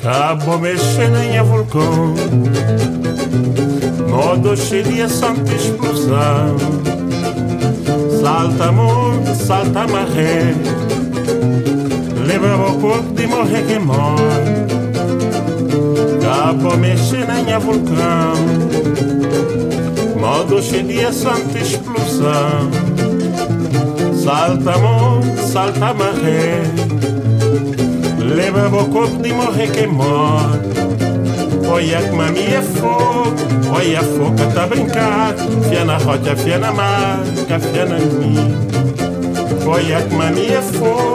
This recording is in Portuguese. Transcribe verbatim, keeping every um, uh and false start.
Cabo mexendo em vulcão, modo cheio de santa explosão. Salta monte, salta maré, leva o corpo de morrer que morre. Cabo mexendo em vulcão, modo cheio de santa explosão. Salta monte, salta maré, leva o corpo de morrer que morre. Olha que mami é fogo, olha a foca tá a brincar. Fia na rocha, fia na mar, fia na mim. Olha que mami é fogo.